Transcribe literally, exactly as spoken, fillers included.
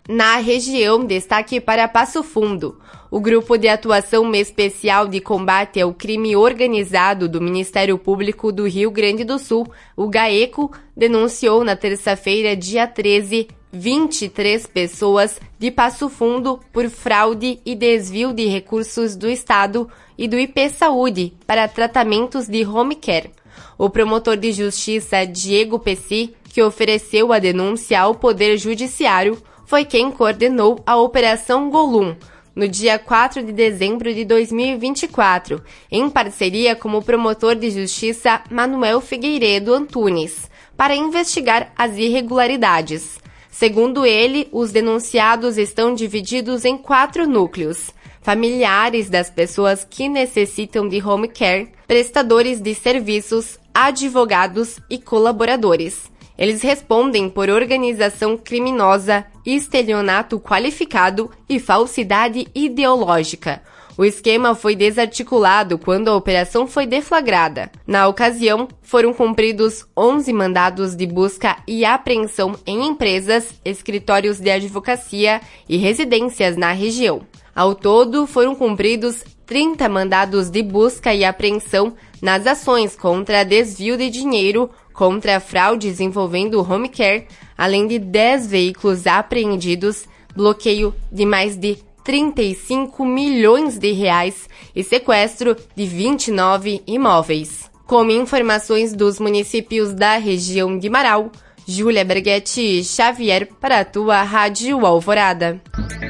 Na região, destaque para Passo Fundo. O Grupo de Atuação Especial de Combate ao Crime Organizado do Ministério Público do Rio Grande do Sul, o GAECO, denunciou na terça-feira, dia treze, vinte e três pessoas de Passo Fundo por fraude e desvio de recursos do Estado e do I P Saúde para tratamentos de home care. O promotor de justiça Diego Pessi, que ofereceu a denúncia ao Poder Judiciário, foi quem coordenou a Operação Golum, no dia quatro de dezembro de dois mil e vinte e quatro, em parceria com o promotor de justiça Manuel Figueiredo Antunes, para investigar as irregularidades. Segundo ele, os denunciados estão divididos em quatro núcleos: familiares das pessoas que necessitam de home care, prestadores de serviços, advogados e colaboradores. Eles respondem por organização criminosa, estelionato qualificado e falsidade ideológica. O esquema foi desarticulado quando a operação foi deflagrada. Na ocasião, foram cumpridos onze mandados de busca e apreensão em empresas, escritórios de advocacia e residências na região. Ao todo, foram cumpridos trinta mandados de busca e apreensão nas ações contra desvio de dinheiro, contra fraudes envolvendo home care, além de dez veículos apreendidos, bloqueio de mais de trinta e cinco milhões de reais e sequestro de vinte e nove imóveis. Com informações dos municípios da região de Marau, Júlia Berghetti Xavier para a tua Rádio Alvorada.